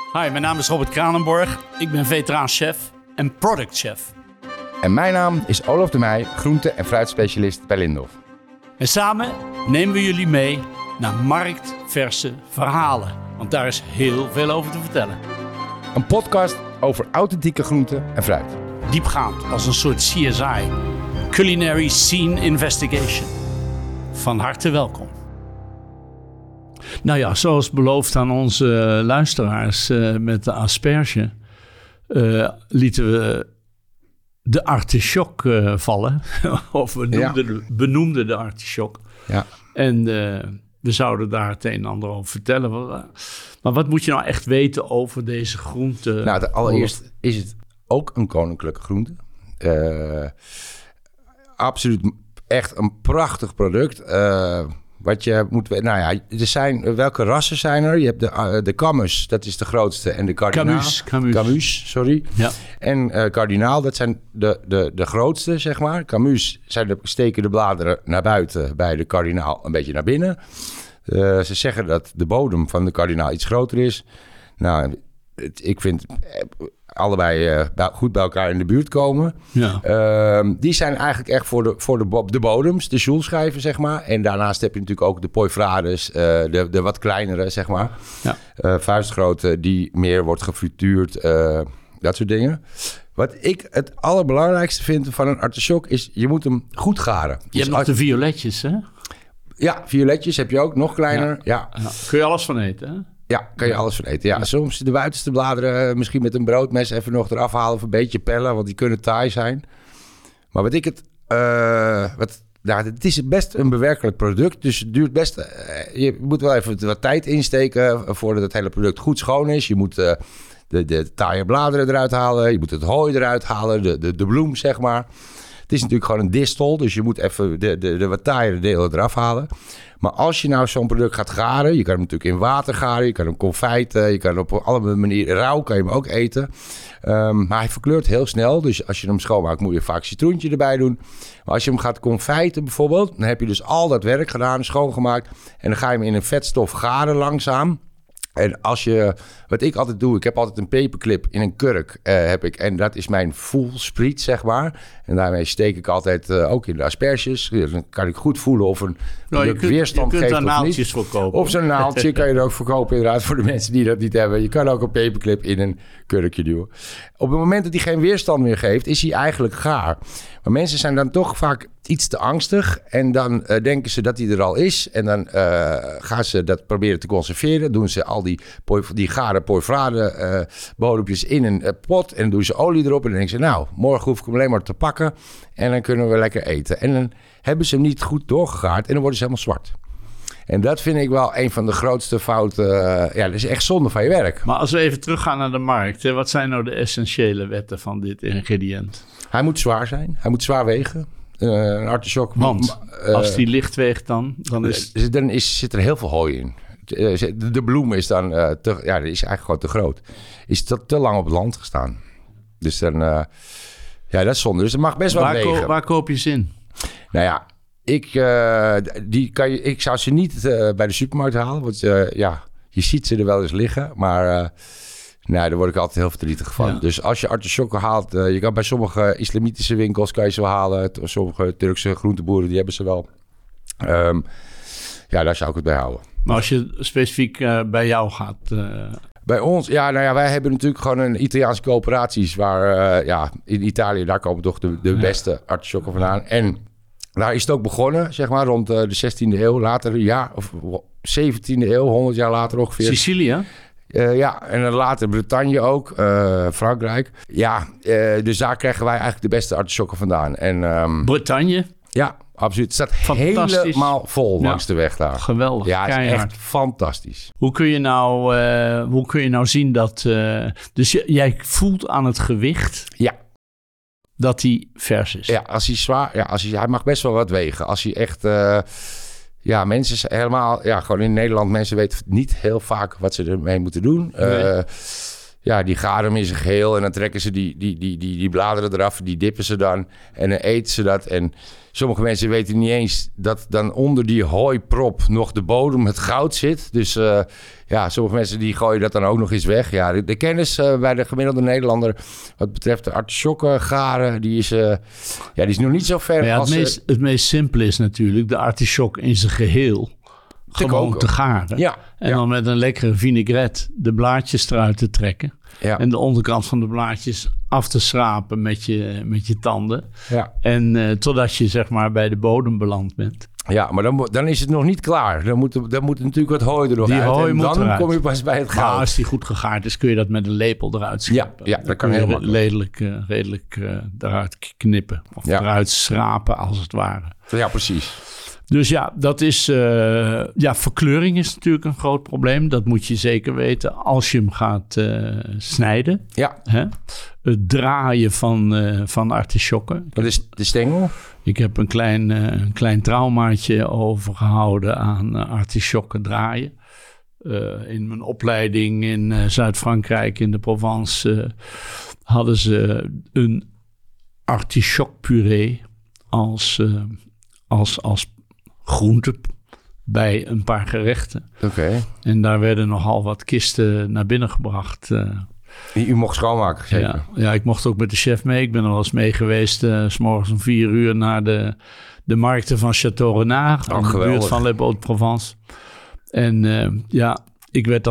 Hi, mijn naam is Robert Kranenborg. Ik ben veteraan-chef en productchef. En mijn naam is Olaf de Meij, groente- en fruitspecialist bij Lindhof. En samen nemen we jullie mee naar marktverse verhalen. Want daar is heel veel over te vertellen. Een podcast over authentieke groenten en fruit. Diepgaand, als een soort CSI. Culinary Scene Investigation. Van harte welkom. Nou ja, zoals beloofd aan onze luisteraars met de asperge... lieten we de artichok vallen. Of we benoemden de artichok. Ja. En we zouden daar het een en ander over vertellen. Maar wat moet je nou echt weten over deze groente? Nou, allereerst is het ook een koninklijke groente. Absoluut echt een prachtig product. Wat je moet weten, nou ja, welke rassen zijn er? Je hebt de Camus, dat is de grootste, en de Kardinaal. Camus, sorry. Ja. En Kardinaal, dat zijn de grootste, zeg maar. Camus steken de bladeren naar buiten, bij de Kardinaal een beetje naar binnen. Ze zeggen dat de bodem van de Kardinaal iets groter is. Nou, ik vind allebei goed bij elkaar in de buurt komen. Ja. Die zijn eigenlijk echt voor de bodems, de joelschijven, zeg maar. En daarnaast heb je natuurlijk ook de poivroides, de wat kleinere, zeg maar. Ja. Vuistgrote, die meer wordt gefrituurd, dat soort dingen. Wat ik het allerbelangrijkste vind van een artichok is, je moet hem goed garen. Je hebt nog de violetjes, hè? Ja, violetjes heb je ook, nog kleiner. Ja. Ja. Kun je alles van eten, hè? Ja, kan je alles van eten. Ja, soms de buitenste bladeren misschien met een broodmes even nog eraf halen of een beetje pellen, want die kunnen taai zijn. Maar het is best een bewerkelijk product, dus het duurt best. Je moet wel even wat tijd insteken voordat het hele product goed schoon is. Je moet de taaie bladeren eruit halen, je moet het hooi eruit halen, de bloem, zeg maar. Het is natuurlijk gewoon een distel, dus je moet even de wat taaiere delen eraf halen. Maar als je nou zo'n product gaat garen, je kan hem natuurlijk in water garen, je kan hem confijten, je kan hem op alle manieren rauw, kan je hem ook eten. Maar hij verkleurt heel snel, dus als je hem schoonmaakt moet je vaak citroentje erbij doen. Maar als je hem gaat confijten bijvoorbeeld, dan heb je dus al dat werk gedaan, schoongemaakt. En dan ga je hem in een vetstof garen langzaam. En wat ik altijd doe, ik heb altijd een paperclip in een kurk, en dat is mijn voelspriet, zeg maar. En daarmee steek ik altijd ook in de asperges. Dan kan ik goed voelen of een product weerstand geeft of niet. Je kunt daar naaldjes voor kopen. Of zo'n naaldje kan je er ook verkopen, inderdaad, voor de mensen die dat niet hebben. Je kan ook een paperclip in een kurkje duwen. Op het moment dat hij geen weerstand meer geeft, is hij eigenlijk gaar. Maar mensen zijn dan toch vaak iets te angstig. En dan denken ze dat hij er al is. En dan gaan ze dat proberen te conserveren. Doen ze al die gare poivrade bodempjes in een pot. En dan doen ze olie erop. En dan denken ze, nou, morgen hoef ik hem alleen maar te pakken. En dan kunnen we lekker eten. En dan hebben ze hem niet goed doorgegaard. En dan worden ze helemaal zwart. En dat vind ik wel een van de grootste fouten. Dat is echt zonde van je werk. Maar als we even teruggaan naar de markt. Hè, wat zijn nou de essentiële wetten van dit ingrediënt? Hij moet zwaar zijn. Hij moet zwaar wegen. Een artichok. Want als die licht weegt dan zit er heel veel hooi in. De bloem is dan die is eigenlijk gewoon te groot. Is te lang op het land gestaan. Dus dan, dat is zonde. Dus het mag best wel wegen. Waar koop je ze in? Nou ja, ik zou ze niet bij de supermarkt halen. Want je ziet ze er wel eens liggen. Maar daar word ik altijd heel verdrietig van. Ja. Dus als je artichokken haalt, je kan bij sommige islamitische winkels kan je ze wel halen. Sommige Turkse groenteboeren, die hebben ze wel. Daar zou ik het bij houden. Maar als je specifiek bij jou gaat... Bij ons, wij hebben natuurlijk gewoon een Italiaanse coöperaties waar, in Italië, daar komen toch de beste artichokken vandaan. En daar is het ook begonnen, zeg maar, rond de 16e eeuw, later, of 17e eeuw, 100 jaar later ongeveer. Sicilië? En dan later Bretagne ook, Frankrijk. Dus daar krijgen wij eigenlijk de beste artichokken vandaan. En, Bretagne? Ja, absoluut. Het staat helemaal vol langs de weg daar. Geweldig. Ja, het is echt fantastisch. Hoe kun je nou zien dat... dus jij voelt aan het gewicht... Ja. Dat hij vers is. Ja, als hij zwaar... Ja, hij mag best wel wat wegen. Als hij echt... mensen gewoon in Nederland... Mensen weten niet heel vaak wat ze ermee moeten doen. Nee. die garen hem in zijn geheel. En dan trekken ze die bladeren eraf. Die dippen ze dan. En dan eten ze dat. En sommige mensen weten niet eens dat dan onder die hooiprop nog de bodem, het goud zit. Dus sommige mensen die gooien dat dan ook nog eens weg. Ja, de kennis bij de gemiddelde Nederlander wat betreft de artisjokken garen, die is nog niet zo ver. Ja, het meest simpele is natuurlijk de artisjok in zijn geheel gewoon te garen. Ja, en dan met een lekkere vinaigrette de blaadjes eruit te trekken. Ja. En de onderkant van de blaadjes af te schrapen met je tanden. Ja. En totdat je zeg maar bij de bodem beland bent. Ja, maar dan is het nog niet klaar. Dan moet natuurlijk wat hooi er nog uit. Hooi en moet dan eruit. Kom je pas bij het goud. Maar als die goed gegaard is, kun je dat met een lepel eruit scheppen. Ja, dat kan heel makkelijk. Redelijk eruit knippen. Of eruit schrapen, als het ware. Ja, precies. Dus ja, dat is... verkleuring is natuurlijk een groot probleem. Dat moet je zeker weten als je hem gaat snijden. Ja. Hè? Het draaien van artisjokken. Wat is de stengel? Ik heb een klein traumaatje overgehouden aan artisjokken draaien. In mijn opleiding in Zuid-Frankrijk, in de Provence, hadden ze een artisjokpuree als groente bij een paar gerechten. Oké. En daar werden nogal wat kisten naar binnen gebracht. U mocht schoonmaken, zeker? Ja, ik mocht ook met de chef mee. Ik ben er wel eens mee geweest, 's morgens om 4 uur naar de markten van Château Renard, in de buurt van Les Hauts-de-Provence. En ik werd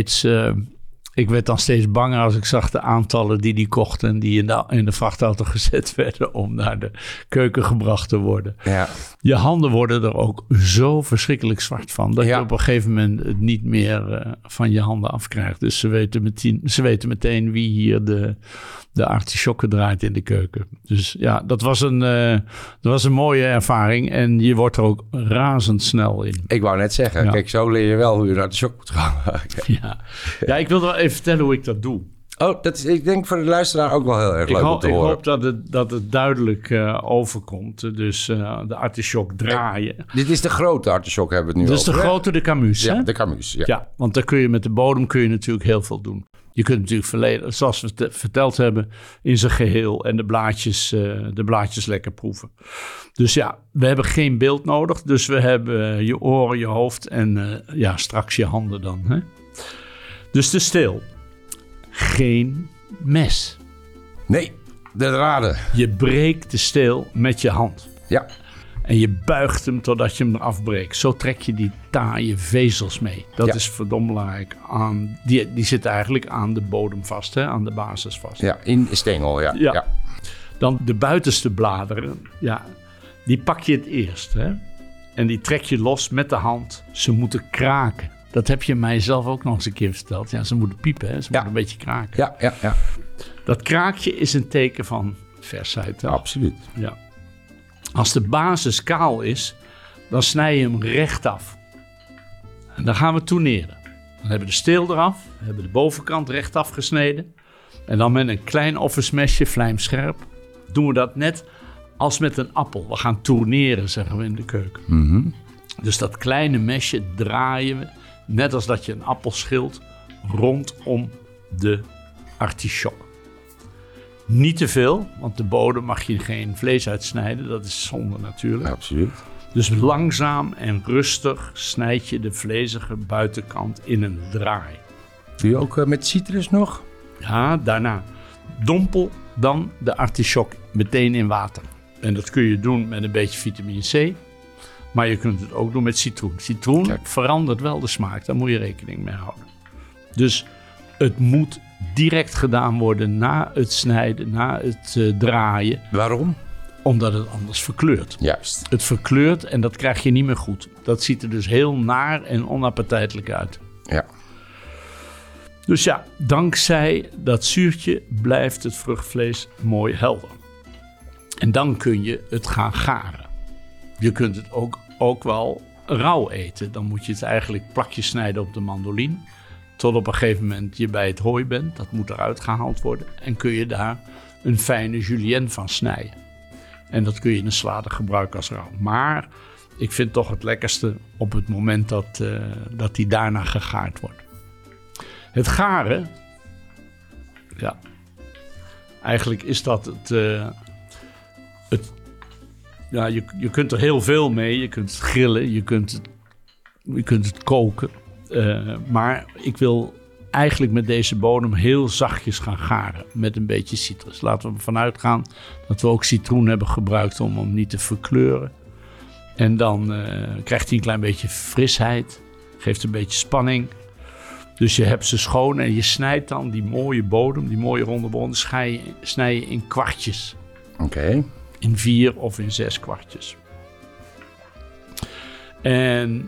dan steeds banger als ik zag de aantallen die kochten en die in de vrachtauto gezet werden om naar de keuken gebracht te worden. Ja. Je handen worden er ook zo verschrikkelijk zwart van, dat je op een gegeven moment het niet meer van je handen afkrijgt. Dus ze weten meteen wie hier de artisjokken draait in de keuken. Dus ja, dat was een mooie ervaring en je wordt er ook razendsnel in. Ik wou net zeggen, kijk, zo leer je wel hoe je een artisjok moet gaan maken. Ja, ik wilde wel even vertellen hoe ik dat doe. Oh, ik denk voor de luisteraar ook wel heel erg leuk om te horen. Ik hoop dat het duidelijk overkomt. Dus de artisjok draaien. Dit is de grote artisjok, hebben we het nu over. Dit is de grote, de Camus. Ja, hè? de Camus. Ja, want daar kun je met de bodem natuurlijk heel veel doen. Je kunt natuurlijk verleden, zoals we verteld hebben, in zijn geheel en de blaadjes lekker proeven. Dus ja, we hebben geen beeld nodig. Dus we hebben je oren, je hoofd en straks je handen dan. Hè? Dus de steel. Geen mes. Nee, de draden. Je breekt de steel met je hand. Ja. En je buigt hem totdat je hem eraf breekt. Zo trek je die taaie vezels mee. Dat is verdomd belangrijk. Die zitten eigenlijk aan de bodem vast, hè? Aan de basis vast. Ja, in de stengel, ja. Dan de buitenste bladeren, die pak je het eerst. Hè? En die trek je los met de hand. Ze moeten kraken. Dat heb je mij zelf ook nog eens een keer verteld. Ja, ze moeten piepen, hè? Ze moeten een beetje kraken. Ja. Dat kraakje is een teken van versheid. Hè? Absoluut. Ja. Als de basis kaal is, dan snij je hem rechtaf. En dan gaan we tourneren. Dan hebben we de steel eraf. We hebben de bovenkant rechtaf gesneden. En dan met een klein offersmesje, vlijmscherp, doen we dat net als met een appel. We gaan tourneren, zeggen we in de keuken. Mm-hmm. Dus dat kleine mesje draaien we, net als dat je een appel schilt, rondom de artisjok. Niet te veel, want de bodem mag je geen vlees uitsnijden. Dat is zonde natuurlijk. Absoluut. Dus langzaam en rustig snijd je de vlezige buitenkant in een draai. Doe je ook met citrus nog? Ja, daarna. Dompel dan de artisjok meteen in water. En dat kun je doen met een beetje vitamine C. Maar je kunt het ook doen met citroen. Citroen verandert wel de smaak. Daar moet je rekening mee houden. Dus het moet direct gedaan worden na het snijden, na het draaien. Waarom? Omdat het anders verkleurt. Juist. Het verkleurt en dat krijg je niet meer goed. Dat ziet er dus heel naar en onappetijtelijk uit. Ja. Dus ja, dankzij dat zuurtje blijft het vruchtvlees mooi helder. En dan kun je het gaan garen. Je kunt het ook wel rauw eten. Dan moet je het eigenlijk plakjes snijden op de mandoline. Tot op een gegeven moment je bij het hooi bent. Dat moet eruit gehaald worden. En kun je daar een fijne julienne van snijden. En dat kun je in een salade gebruiken als rauw. Maar ik vind toch het lekkerste op het moment dat die daarna gegaard wordt. Het garen Ja. Eigenlijk is dat ja, je kunt er heel veel mee. Je kunt het grillen, je kunt het koken. Maar ik wil eigenlijk met deze bodem heel zachtjes gaan garen met een beetje citrus. Laten we ervan uitgaan dat we ook citroen hebben gebruikt om hem niet te verkleuren. En dan krijgt hij een klein beetje frisheid, geeft een beetje spanning. Dus je hebt ze schoon en je snijdt dan die mooie bodem, die mooie ronde bodem, snij je in kwartjes. Oké. In 4 of in 6 kwartjes. En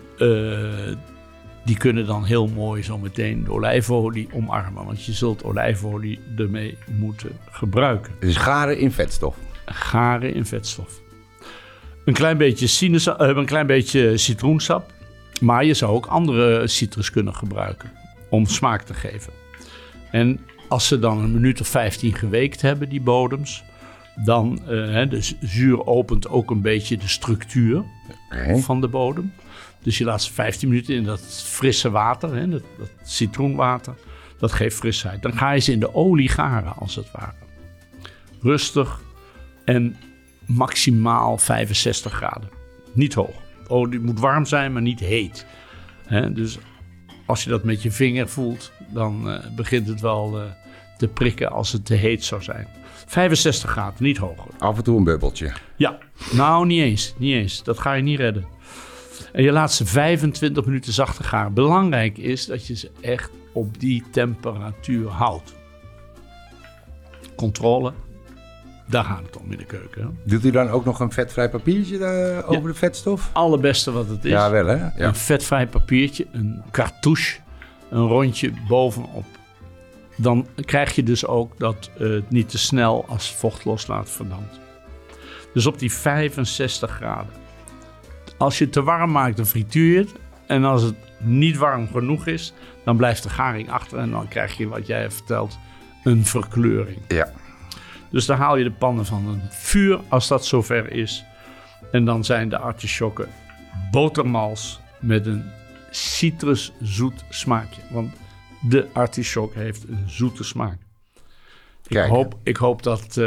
die kunnen dan heel mooi zo meteen de olijfolie omarmen. Want je zult olijfolie ermee moeten gebruiken. Dus garen in vetstof. Garen in vetstof. Een klein beetje citroensap. Maar je zou ook andere citrus kunnen gebruiken. Om smaak te geven. En als ze dan een minuut of 15 geweekt hebben, die bodems. Dan, de zuur opent ook een beetje de structuur van de bodem. Dus je laat ze 15 minuten in dat frisse water, dat citroenwater. Dat geeft frisheid. Dan ga je ze in de olie garen, als het ware. Rustig en maximaal 65 graden. Niet hoog. De olie moet warm zijn, maar niet heet. Dus als je dat met je vinger voelt, dan begint het wel te prikken als het te heet zou zijn. 65 graden, niet hoger. Af en toe een bubbeltje. Ja, nou niet eens. Dat ga je niet redden. En je laat ze 25 minuten zachter garen. Belangrijk is dat je ze echt op die temperatuur houdt. Controle, daar gaat het om in de keuken. Hè? Doet u dan ook nog een vetvrij papiertje over de vetstof? Allerbeste wat het is. Ja, wel hè? Ja. Een vetvrij papiertje, een cartouche, een rondje bovenop. Dan krijg je dus ook dat het niet te snel als vocht loslaat verdampt. Dus op die 65 graden. Als je het te warm maakt, dan frituur je het. En als het niet warm genoeg is, dan blijft de garing achter. En dan krijg je, wat jij hebt verteld, een verkleuring. Ja. Dus dan haal je de pannen van het vuur als dat zover is. En dan zijn de artisjokken botermals met een citruszoet smaakje. Want de artisjok heeft een zoete smaak. Ik hoop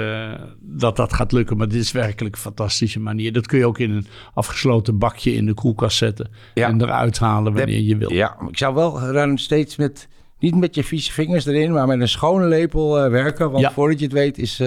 dat gaat lukken, maar dit is werkelijk een fantastische manier. Dat kun je ook in een afgesloten bakje in de koelkast zetten en eruit halen wanneer je wilt. Ja, ik zou wel dan steeds niet met je vieze vingers erin, maar met een schone lepel werken. Want voordat je het weet is...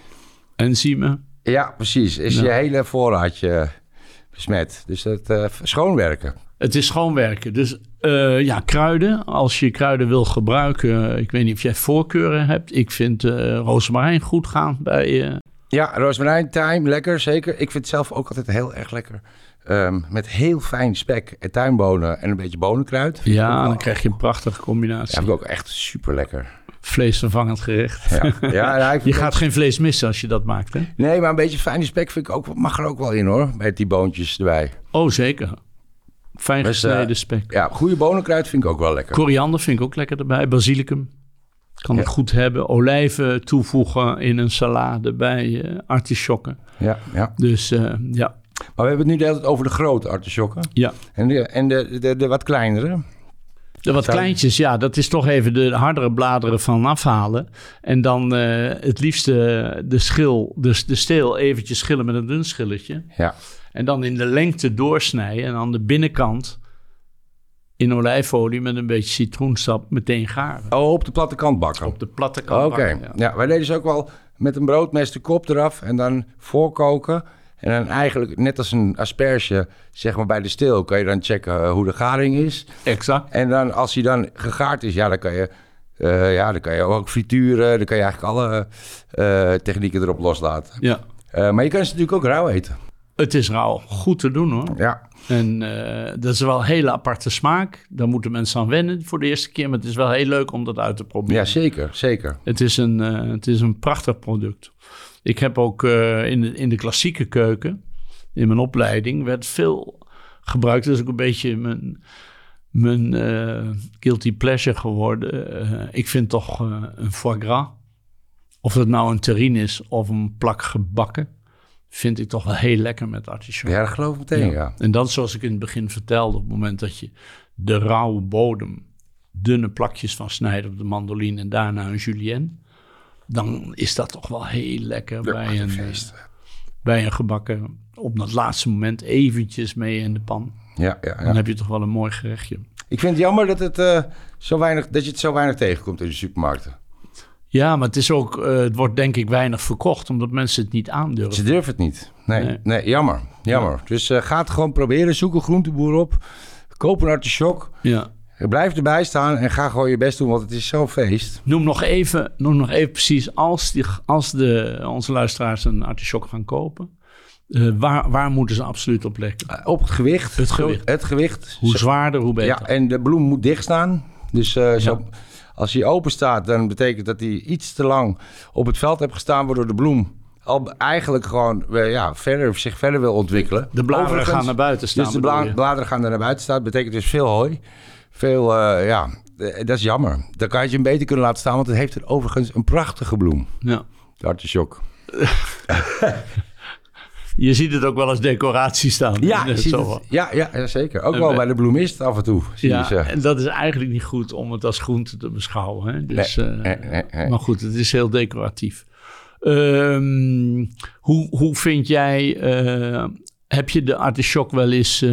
enzymen. Ja, precies. Is je hele voorraadje besmet. Dus het schoonwerken. Het is schoonwerken. Dus kruiden. Als je kruiden wil gebruiken, ik weet niet of jij voorkeuren hebt. Ik vind rozemarijn goed gaan bij... Ja, rozemarijn, thyme, lekker, zeker. Ik vind het zelf ook altijd heel erg lekker. Met heel fijn spek en tuinbonen en een beetje bonenkruid. Ja, dan krijg je een prachtige combinatie. Ja, vind ik ook echt super lekker. Vleesvervangend gerecht. Ja, je gaat geen vlees missen als je dat maakt, hè? Nee, maar een beetje fijne spek vind ik ook, mag er ook wel in, hoor. Met die boontjes erbij. Oh, zeker. Fijn gesneden spek. Ja, goede bonenkruid vind ik ook wel lekker. Koriander vind ik ook lekker erbij. Basilicum. Kan het goed hebben. Olijven toevoegen in een salade bij artisjokken. Ja. Dus ja. Maar we hebben het nu de hele tijd over de grote artisjokken. Ja. En de wat kleinere? De wat kleintjes, ja, dat is toch even de hardere bladeren van afhalen. En dan het liefst de schil, dus de steel eventjes schillen met een dun schilletje. Ja. En dan in de lengte doorsnijden en aan de binnenkant in olijfolie met een beetje citroensap meteen garen. Oh, op de platte kant bakken? Op de platte kant bakken, ja. Wij deden ze ook wel met een broodmes de kop eraf en dan voorkoken. En dan eigenlijk, net als een asperge, zeg maar bij de steel, kan je dan checken hoe de garing is. Exact. En dan als hij dan gegaard is, dan kan je ook frituren. Dan kan je eigenlijk alle technieken erop loslaten. Ja. Maar je kan ze natuurlijk ook rauw eten. Het is rauw. Goed te doen, hoor. Ja. En dat is wel een hele aparte smaak. Daar moeten mensen aan wennen voor de eerste keer. Maar het is wel heel leuk om dat uit te proberen. Ja, zeker. Het is een prachtig product. Ik heb ook in de klassieke keuken, in mijn opleiding, werd veel gebruikt. Dat is ook een beetje mijn guilty pleasure geworden. Ik vind toch een foie gras, of dat nou een terrine is of een plak gebakken, vind ik toch wel heel lekker met artisjok. Ja, dat geloof ik meteen, ja. En dan, zoals ik in het begin vertelde, op het moment dat je de rauwe bodem dunne plakjes van snijdt op de mandoline en daarna een julienne, dan is dat toch wel heel lekker feest. Bij een gebakken. Op dat laatste moment eventjes mee in de pan. Ja. Dan heb je toch wel een mooi gerechtje. Ik vind het jammer dat je het zo weinig tegenkomt in de supermarkten. Ja, maar het is ook, het wordt denk ik weinig verkocht, omdat mensen het niet aandurven. Ze durven het niet. Nee, jammer. Ja. Dus ga het gewoon proberen. Zoek een groenteboer op. Koop een artichok. Ja. Blijf erbij staan en ga gewoon je best doen, want het is zo'n feest. Noem nog even precies, als onze luisteraars een artichok gaan kopen, waar moeten ze absoluut op letten? Op het gewicht. Het gewicht. Hoe zwaarder, hoe beter. Ja, en de bloem moet dicht staan. Dus als hij open staat, dan betekent dat hij iets te lang op het veld heeft gestaan, waardoor de bloem al eigenlijk gewoon zich verder wil ontwikkelen. De bladeren gaan naar buiten staan. Dus de bladeren gaan naar buiten staan. Dat betekent dus veel hooi. Veel, dat is jammer. Dan kan je hem beter kunnen laten staan, want het heeft overigens een prachtige bloem. Ja. De artichok. Je ziet het ook wel als decoratie staan. Ja, zeker. Ook wel bij de bloemist af en toe. En dat is eigenlijk niet goed om het als groente te beschouwen. Hè? Dus, nee. Maar goed, het is heel decoratief. Hoe vind jij... heb je de artichok wel eens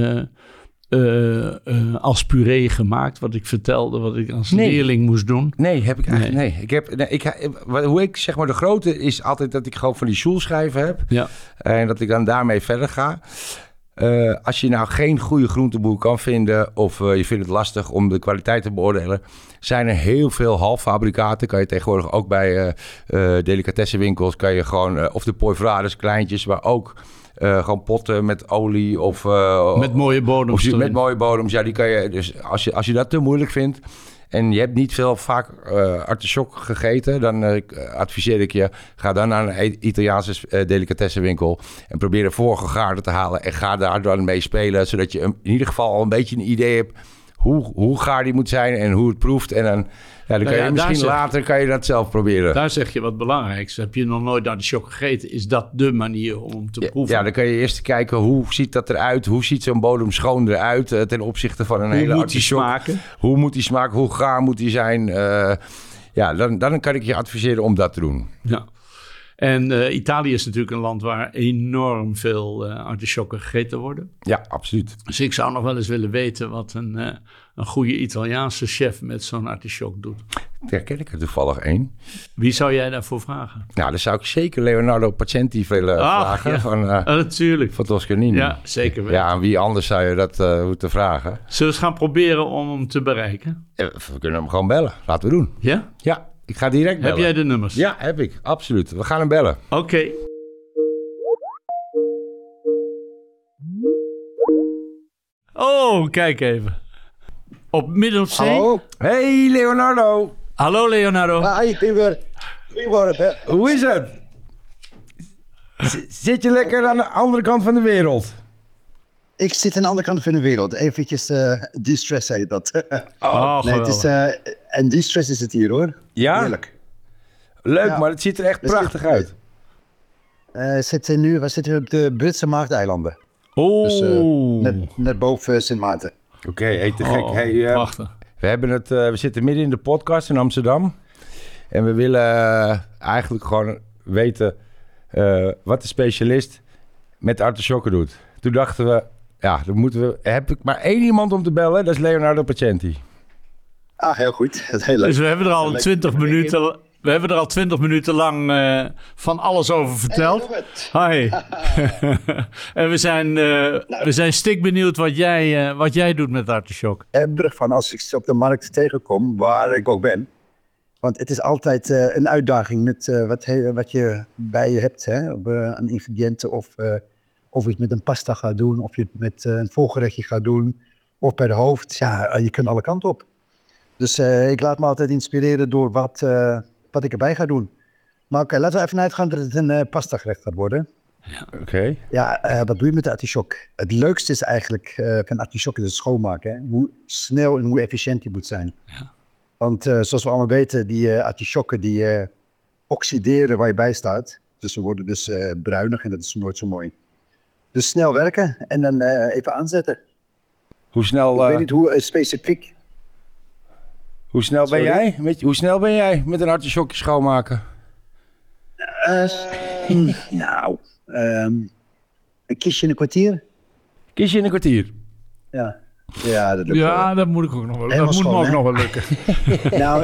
als puree gemaakt? Wat ik vertelde, wat ik als leerling moest doen? Nee, heb ik eigenlijk hoe ik zeg maar de grootte is altijd dat ik gewoon van die schoelschijven heb. Ja. En dat ik dan daarmee verder ga. Als je nou geen goede groenteboer kan vinden of je vindt het lastig om de kwaliteit te beoordelen, zijn er heel veel halffabrikaten. Kan je tegenwoordig ook bij delicatessenwinkels, kan je gewoon, of de poivrades, kleintjes, maar ook gewoon potten met olie of met mooie bodems. Met mooie bodems, ja, die kan je. Dus als je dat te moeilijk vindt en je hebt niet vaak artichok gegeten, dan adviseer ik je, ga dan naar een Italiaanse delicatessenwinkel en probeer de voorgegaarde te halen en ga daar dan mee spelen, zodat je in ieder geval al een beetje een idee hebt hoe gaar die moet zijn en hoe het proeft. En dan kan je misschien later kan je dat zelf proberen. Daar zeg je wat belangrijks. Heb je nog nooit artichok gegeten? Is dat de manier om te proeven? Ja, dan kan je eerst kijken hoe ziet dat eruit? Hoe ziet zo'n bodem schoon eruit ten opzichte van een hele artichok? Hoe moet die smaken? Hoe gaar moet die zijn? Dan kan ik je adviseren om dat te doen. Ja. En Italië is natuurlijk een land waar enorm veel artichokken gegeten worden. Ja, absoluut. Dus ik zou nog wel eens willen weten wat een goede Italiaanse chef met zo'n artichok doet. Daar ken ik er toevallig één. Wie zou jij daarvoor vragen? Nou, dan zou ik zeker Leonardo Pacenti willen vragen. Ja. Natuurlijk. Van Toscanini. Ja, zeker weten. Ja, aan wie anders zou je dat moeten vragen? Zullen we eens gaan proberen om hem te bereiken? We kunnen hem gewoon bellen. Laten we doen. Ja? Ja. Ik ga direct bellen. Heb jij de nummers? Ja, heb ik. Absoluut. We gaan hem bellen. Oké. Oh, kijk even. Op midden op zee? Hallo. Hey, Leonardo. Hallo, Leonardo. Hi, Pieter. Hoe is het? Zit je lekker aan de andere kant van de wereld? Ik zit aan de andere kant van de wereld. Eventjes de-stress heet dat. Nee, het is, en de-stress is het hier hoor. Ja? Heerlijk. Leuk, ja. Maar het ziet er echt prachtig uit. We zitten op de Britse Maagdeilanden. Oh. Dus, net boven Sint Maarten. Oké, te gek. Hey, prachtig. We zitten midden in de podcast in Amsterdam. En we willen eigenlijk gewoon weten wat de specialist met artisjokken doet. Toen dachten we, heb ik maar één iemand om te bellen, dat is Leonardo Pacenti. Ah, heel goed. Dat is heel leuk. Dus we hebben er al 20 minuten... We hebben er al 20 minuten lang van alles over verteld. Hi. En we zijn stikbenieuwd wat jij doet met artichok. Van als ik ze op de markt tegenkom, waar ik ook ben. Want het is altijd een uitdaging met wat je bij je hebt. Hè? Aan ingrediënten of je het met een pasta gaat doen. Of je het met een voorgerechtje gaat doen. Of bij de hoofd. Ja, je kunt alle kanten op. Dus ik laat me altijd inspireren door wat ik erbij ga doen. Maar oké, laten we even uitgaan dat het een pasta gerecht gaat worden. Ja. Oké. Ja, wat doe je met de artichok? Het leukste is eigenlijk van artichok is het schoonmaken. Hè? Hoe snel en hoe efficiënt die moet zijn. Ja. Want zoals we allemaal weten, die artichokken die oxideren waar je bij staat. Dus ze worden dus bruinig en dat is nooit zo mooi. Dus snel werken en dan even aanzetten. Hoe snel... Ik weet niet hoe specifiek... Hoe snel ben jij met een artichokje schoonmaken? Nou, een kistje in een kwartier? Kies je in een kwartier. Ja, dat lukt wel. Ja, dat moet ik ook nog wel. Helemaal Dat moet me schoon, ook hè? nog wel lukken. Nou,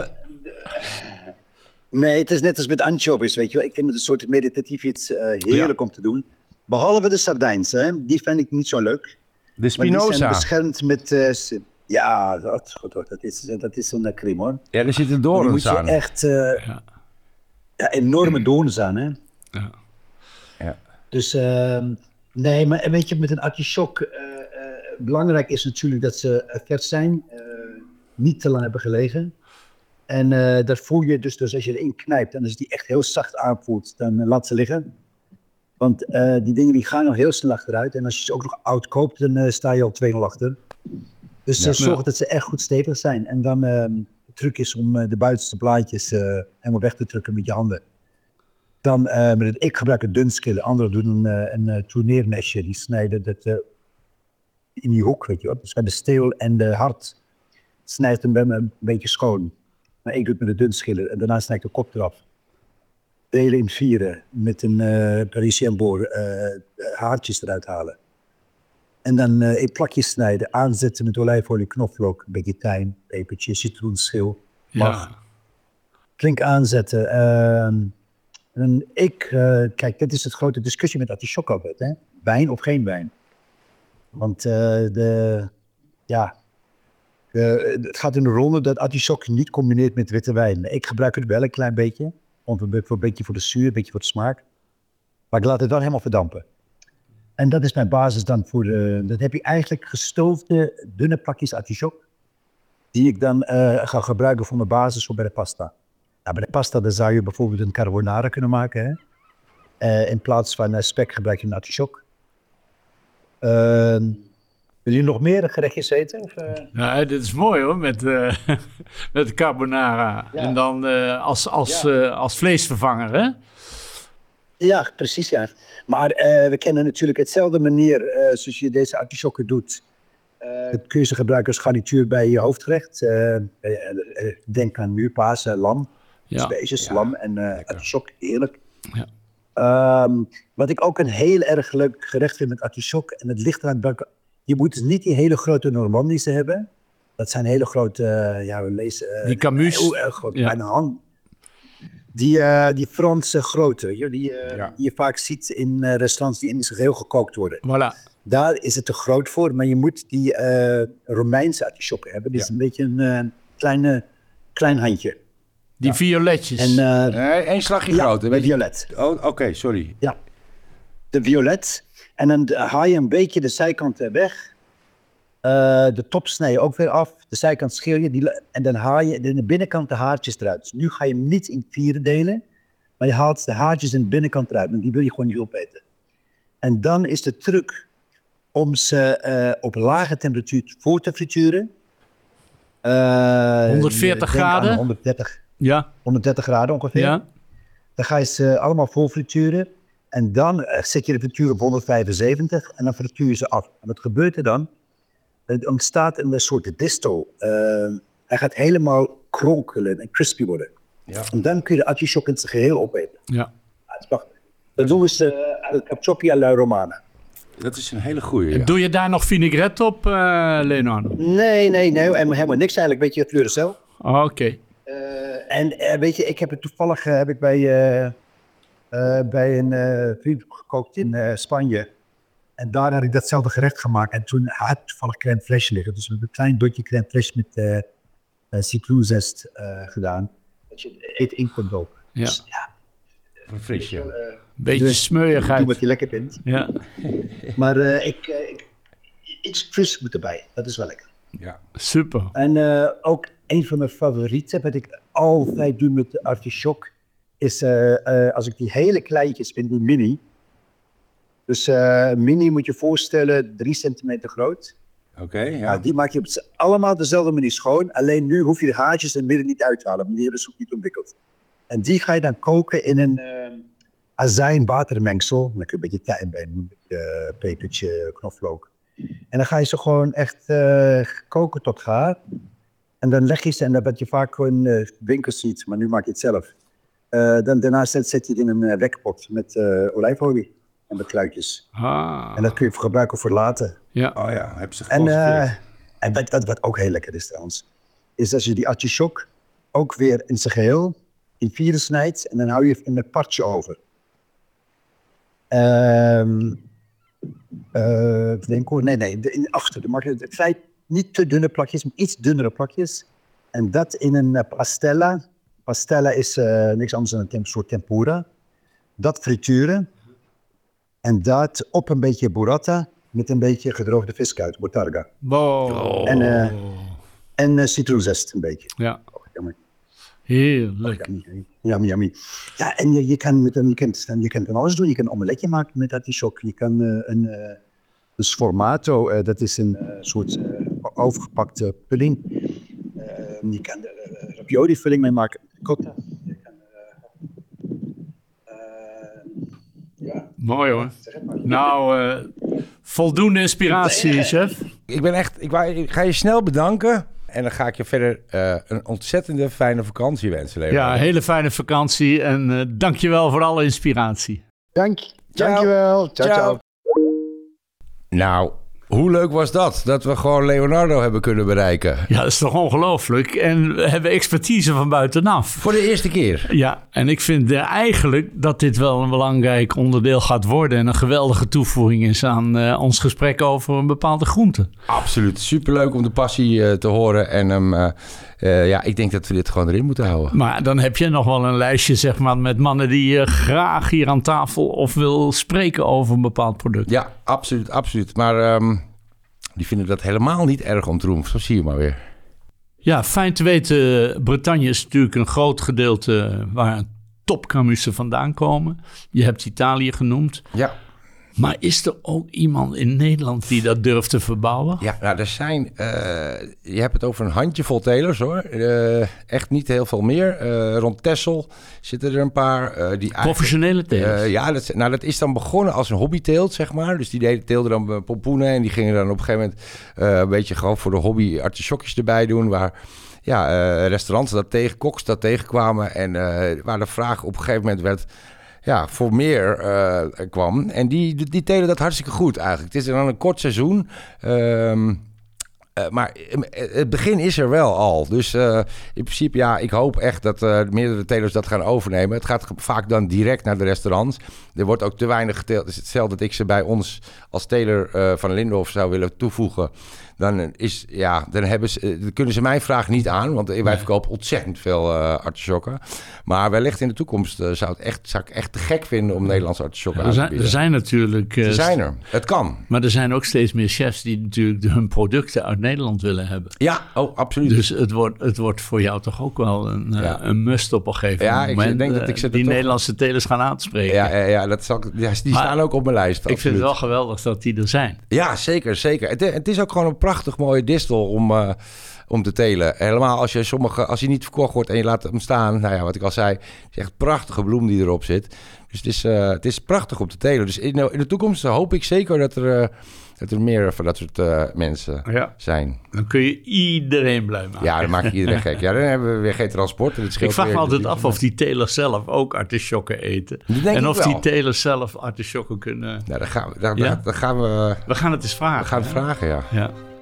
nee, het is net als met anchovies, weet je wel. Ik vind het een soort meditatief iets heerlijk om te doen. Behalve de sardijns, hè. Die vind ik niet zo leuk. De Maar die zijn Spinoza. beschermd met... ja, dat is een crime, hoor. Ja, er zitten Die dorens moet je aan. echt... enorme dorens aan, hè. Ja. Ja. Dus nee, maar weet je, met een artichok, belangrijk is natuurlijk dat ze vers zijn, niet te lang hebben gelegen. En dat voel je dus als je erin knijpt en als die echt heel zacht aanvoelt, dan laat ze liggen. Want die dingen die gaan nog heel snel achteruit. En als je ze ook nog oud koopt, dan sta je al 2-0 achter. Dus zorg dat ze echt goed stevig zijn. En dan de truc is om de buitenste blaadjes helemaal weg te drukken met je handen. Dan, ik gebruik een dunskiller, anderen doen een tourneermesje. Die snijden dat in die hoek, weet je wel. Dus bij de steel en de hart snijdt hem een beetje schoon. Maar ik doe het met een dunskiller en daarna snijd ik de kop eraf. Delen in vieren met een Parisien boor, haartjes eruit halen. En dan in plakjes snijden, aanzetten met olijfolie, knoflook, een beetje tijm, pepertje, citroenschil, mag. Flink aanzetten. En kijk, dit is het grote discussie met artichok altijd, hè? Wijn of geen wijn. Want het gaat in de ronde dat artichok niet combineert met witte wijn. Ik gebruik het wel een klein beetje, een beetje voor de zuur, een beetje voor de smaak. Maar ik laat het dan helemaal verdampen. En dat is mijn basis dan voor dat heb ik eigenlijk gestoofde, dunne plakjes artichok, die ik dan ga gebruiken voor mijn basis voor bij de pasta. Nou, bij de pasta dan zou je bijvoorbeeld een carbonara kunnen maken. Hè? In plaats van spek gebruik je een artichok. Wil je nog meer gerechtjes eten? Of, Ja, dit is mooi hoor, met de carbonara. Ja. En dan als vleesvervanger, hè? Ja, precies, ja. Maar we kennen natuurlijk hetzelfde manier zoals je deze artichokken doet. Kun je ze gebruiken als garnituur bij je hoofdgerecht. Denk aan muurpaas, lam, species, lam en artichok, heerlijk. Ja. Wat ik ook een heel erg leuk gerecht vind met artichok, en het ligt eraan welke... Je moet dus niet die hele grote Normandische hebben. Dat zijn hele grote, we lezen... die Camus. Heel erg groot, bijna hand. Die Franse grote, die je vaak ziet in restaurants die in zijn geheel gekookt worden. Voilà. Daar is het te groot voor, maar je moet die Romeinse artichokken hebben. Die is een beetje een klein handje. Die violetjes. Nee, één slagje groter. De violet. Oh, oké, sorry. Ja, de violet. En dan haal je een beetje de zijkanten weg. De top snij je ook weer af. De zijkant schil je. En dan haal je de binnenkant de haartjes eruit. Dus nu ga je hem niet in 4 delen. Maar je haalt de haartjes in de binnenkant eruit. Want die wil je gewoon niet opeten. En dan is de truc om ze op lage temperatuur voor te frituren. 140 graden? 130 graden ongeveer. Ja. Dan ga je ze allemaal vol frituren. En dan zet je de frituur op 175 en dan frituur je ze af. En wat gebeurt er dan? Er ontstaat een soort distel. Hij gaat helemaal kronkelen en crispy worden. Ja. En dan kun je de artichok in zijn geheel opeten. Ja. Dat doen we capriotti alla romana. Dat is een hele goeie. Ja. Doe je daar nog vinaigrette op, Leonardo? Nee, helemaal niks eigenlijk. Beetje fleuricel. Oké. En weet je, ik heb het toevallig bij een vriend gekookt in Spanje. En daar had ik datzelfde gerecht gemaakt. En toen had ik toevallig crème fraîche liggen. Dus we hebben een klein dotje crème fraîche met citroenzest gedaan. Dat je het eten in kon dopen. Ja. Dus, fris, ja. Beetje smeuigheid. Doe wat je lekker vindt. Ja. Maar iets fris moet erbij. Dat is wel lekker. Ja. Super. En ook een van mijn favorieten, wat ik altijd doe met de artichok, is als ik die hele kleintjes vind, die mini. Dus mini moet je voorstellen 3 centimeter groot. Oké, ja. Nou, die maak je op allemaal dezelfde manier schoon. Alleen nu hoef je de haartjes in het midden niet uit te halen, want die hebben ze ook niet ontwikkeld. En die ga je dan koken in een azijn-watermengsel. Dan kun je een beetje tijm bij, een beetje pepertje, knoflook. En dan ga je ze gewoon echt koken tot gaar. En dan leg je ze, en dat wat je vaak in winkels ziet, maar nu maak je het zelf. Daarna zet je het in een wekpot met olijfolie en met kluitjes. En dat kun je gebruiken voor later. Ja. Oh ja, heb ze geconserveerd. En wat ook heel lekker is trouwens, is als je die artichok ook weer in zijn geheel in vieren snijdt en dan hou je een partje over. Het zijn niet te dunne plakjes, maar iets dunnere plakjes. En dat in een pastella. Pastella is niks anders dan een soort tempura. Dat frituren. En dat op een beetje burrata met een beetje gedroogde viskuit, botarga. Wow. En citroenzest een beetje. Ja. Oh, jammer. Heerlijk. Yummy. Ja, en je kan van alles doen. Je kan een omeletje maken met artichok. Je kan een sformato, dat is een soort overgepakte pudding. Je kan er ravioli vulling mee maken. Cotta. Ja. Mooi hoor. Nou, voldoende inspiratie, chef. Ik ga je snel bedanken. En dan ga ik je verder een ontzettende fijne vakantie wensen, Leonardo. Ja, een hele fijne vakantie. En dankjewel voor alle inspiratie. Dankjewel. Ciao. Nou, hoe leuk was dat? Dat we gewoon Leonardo hebben kunnen bereiken. Ja, dat is toch ongelooflijk. En we hebben expertise van buitenaf. Voor de eerste keer. Ja, en ik vind eigenlijk dat dit wel een belangrijk onderdeel gaat worden. En een geweldige toevoeging is aan ons gesprek over een bepaalde groente. Absoluut. Superleuk om de passie te horen. En ik denk dat we dit gewoon erin moeten houden. Maar dan heb je nog wel een lijstje, zeg maar, met mannen die graag hier aan tafel of wil spreken over een bepaald product. Ja, absoluut. Maar die vinden dat helemaal niet erg om te doen. Zo zie je maar weer. Ja, fijn te weten. Bretagne is natuurlijk een groot gedeelte waar topcamussen vandaan komen. Je hebt Italië genoemd. Ja. Maar is er ook iemand in Nederland die dat durft te verbouwen? Ja, nou, er zijn... je hebt het over een handjevol telers, hoor. Echt niet heel veel meer. Rond Texel zitten er een paar. Professionele telers? Dat is dan begonnen als een hobbyteelt, zeg maar. Dus die teelden dan pompoenen en die gingen dan op een gegeven moment... een beetje gewoon voor de hobby artichokjes erbij doen... waar restaurants koks dat tegenkwamen... en waar de vraag op een gegeven moment werd... voor meer kwam. En die telen dat hartstikke goed eigenlijk. Het is dan een kort seizoen. Maar het begin is er wel al. Dus in principe, ik hoop echt dat meerdere telers dat gaan overnemen. Het gaat vaak dan direct naar de restaurants. Er wordt ook te weinig geteeld. Het is hetzelfde dat ik ze bij ons als teler van Lindhof zou willen toevoegen. Dan kunnen ze mijn vraag niet aan, want wij verkopen ontzettend veel artisjokken. Maar wellicht in de toekomst zou ik echt te gek vinden om Nederlandse artisjokken aan te bieden. Er zijn natuurlijk... Ze zijn er. Het kan. Maar er zijn ook steeds meer chefs die natuurlijk hun producten uit Nederland willen hebben. Ja, absoluut. Dus het wordt voor jou toch ook wel een must op een gegeven moment. Ik denk dat ik die Nederlandse telers gaan aanspreken. Die staan ook op mijn lijst. Ik vind het wel geweldig dat die er zijn. Ja, zeker. Het is ook gewoon een prachtig mooie distel om te telen. Helemaal als je niet verkocht wordt en je laat hem staan. Nou ja, wat ik al zei. Het is echt prachtige bloem die erop zit. Dus het is prachtig om te telen. Dus in de toekomst hoop ik zeker dat er meer van dat soort mensen zijn. Dan kun je iedereen blij maken. Ja, dan maak je iedereen gek. Ja, dan hebben we weer geen transport. Ik vraag me altijd af of die telers zelf ook artisjokken eten. En of die telers zelf artisjokken kunnen... Nou, dan gaan we... We gaan het eens vragen. We gaan het vragen, ja.